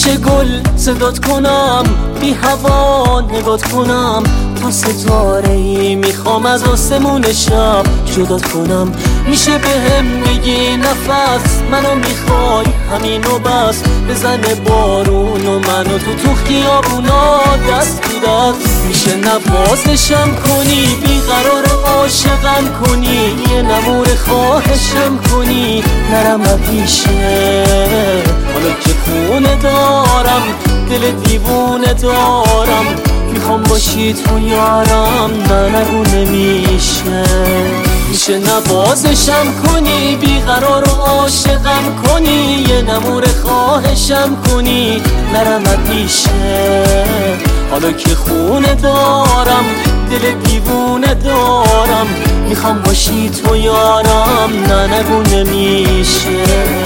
میشه گل صدات کنم، بی هوا نگات کنم، تا ستاره ای میخوام از آسمون شب جدات کنم. میشه بهم بگی نفس منو میخوای همینو بس، بزنه بارون و منو تو خیابونا دست تو دست. میشه نوازشم کنی، بیقرار عاشقم کنی، یه نمور خواهشم کنی، نرم پیشه حالا که خونه دارم، دل دیوونه دارم، میخوام باشی تو یارم، نه نگو نمیشه. میشه نوازشم کنی، بیقرار و عاشقم کنی، یه نمور خواهشم کنی، نرم پیشه حالا که خونه دارم، دل دیوونه دارم، میخوام باشی تو یارم، نه نگو نمیشه.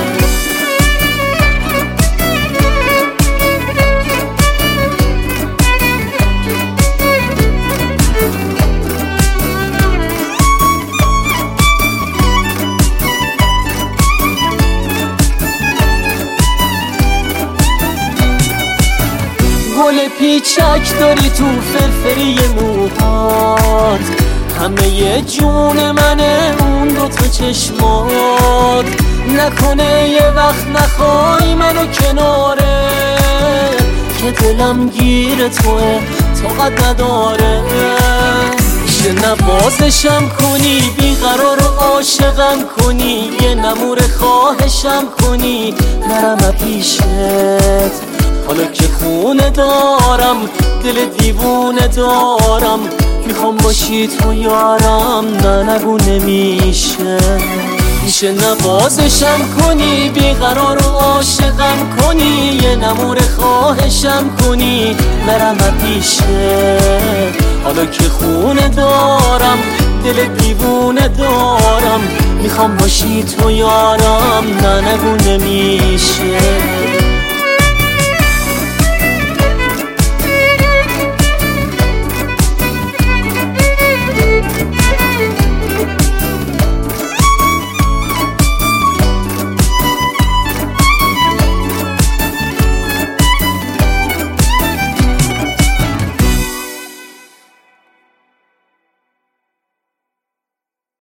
گل پیچک داری تو فرفری موهات، همه یه جون منه اون دوتا چشمات. نکنه یه وقت نخوای منو کناره، که دلم گیر توه طاقت نداره. میشه نوازشم کنی، بیقرار و عاشقم کنی، یه نمور خواهشم کنی، نرم پیشت حالا که خونه دارم، دل دیوونه دارم، میخوام باشی تو یارم، نه نگو نمیشه. میشه نوازشم کنی، بیقرار و عاشقم کنی، یه نمور خواهشم کنی، نرم پیشه حالا که خونه دارم، دل دیوونه دارم، میخوام باشی تو یارم، نه نگو نمیشه.